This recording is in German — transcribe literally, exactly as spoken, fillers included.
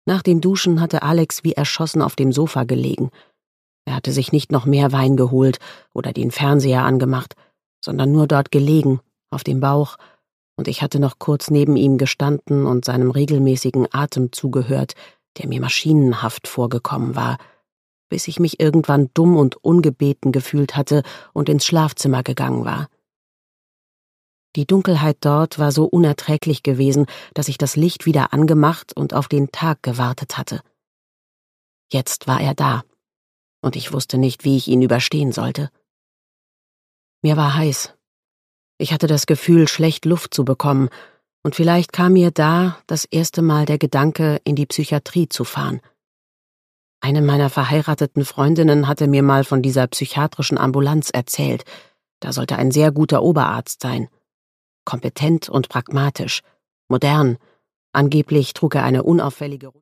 Nach dem Duschen hatte Alex wie erschossen auf dem Sofa gelegen. Er hatte sich nicht noch mehr Wein geholt oder den Fernseher angemacht, sondern nur dort gelegen, auf dem Bauch, und ich hatte noch kurz neben ihm gestanden und seinem regelmäßigen Atem zugehört, der mir maschinenhaft vorgekommen war, bis ich mich irgendwann dumm und ungebeten gefühlt hatte und ins Schlafzimmer gegangen war. Die Dunkelheit dort war so unerträglich gewesen, dass ich das Licht wieder angemacht und auf den Tag gewartet hatte. Jetzt war er da, und ich wusste nicht, wie ich ihn überstehen sollte. Mir war heiß. Ich hatte das Gefühl, schlecht Luft zu bekommen, und vielleicht kam mir da das erste Mal der Gedanke, in die Psychiatrie zu fahren. Eine meiner verheirateten Freundinnen hatte mir mal von dieser psychiatrischen Ambulanz erzählt. Da sollte ein sehr guter Oberarzt sein. Kompetent und pragmatisch, modern. Angeblich trug er eine unauffällige